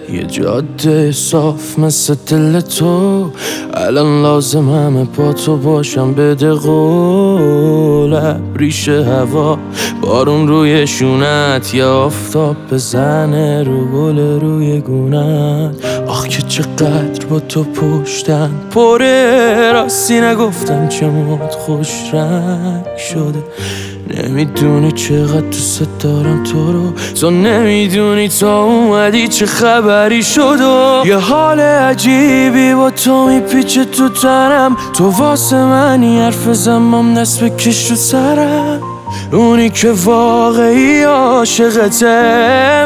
یه جاده صاف مثل دل تو، الان لازم همه با تو باشم. بده قول ریشه هوا، بارون روی شونت، یا آفتاب بزنه رو گل روی گونت. آخ که چقدر با تو پشتن پره، راستی نگفتم چه موت خوش رنگ شده. نمیدونی چقدر دوست دارم تو رو، تو نمیدونی تا اومدی چه خبری شد. و یه حال عجیبی با تو میپیچه تو تنم، تو واسه منی حرف زمام دست بکش رو سرم. اونی که واقعی عاشقته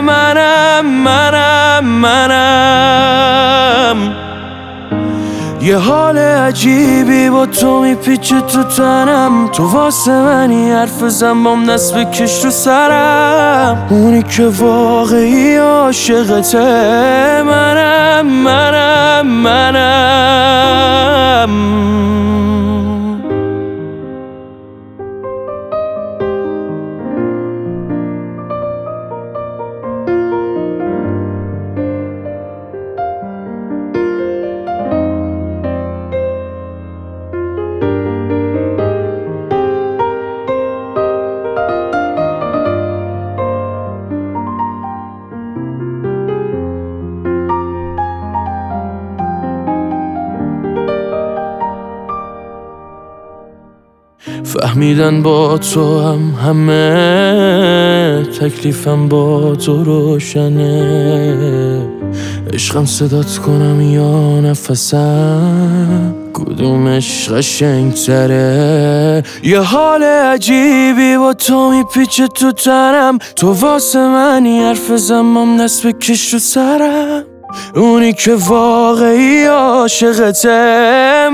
منم. یه حال عجیبی با تو میپیچه تو تنم، تو واسه منی حرف زنبام دست بکش رو سرم. اونی که واقعی عاشقته منم. فهمیدن با تو همه تکلیفم با تو روشنه. عشقم صدات کنم یا نفسم، کدومش قشنگ‌تره؟ یه حال عجیبی با تو میپیچه تو تنم، تو واسه منی حرف زنبام دست بکش رو سرم. اونی که واقعی عاشقته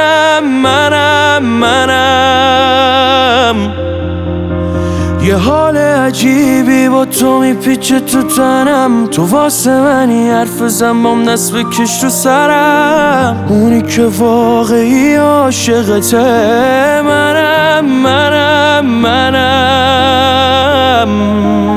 منم. یه حال عجیبی با تو میپیچه تو تنم، تو واسه منی حرف زنبام دست بکش رو سرم. اونی که واقعی عاشقته منم.